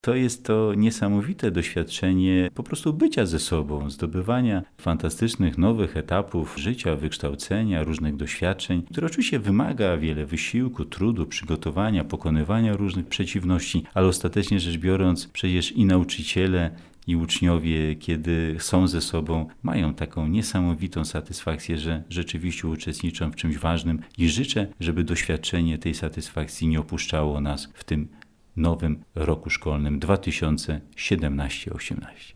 To jest to niesamowite doświadczenie po prostu bycia ze sobą, zdobywania fantastycznych, nowych etapów życia, wykształcenia, różnych doświadczeń, które oczywiście wymaga wiele wysiłku, trudu, przygotowania, pokonywania różnych przeciwności, ale ostatecznie rzecz biorąc, przecież i nauczyciele, i uczniowie, kiedy są ze sobą, mają taką niesamowitą satysfakcję, że rzeczywiście uczestniczą w czymś ważnym i życzę, żeby doświadczenie tej satysfakcji nie opuszczało nas w tym nowym roku szkolnym 2017-18.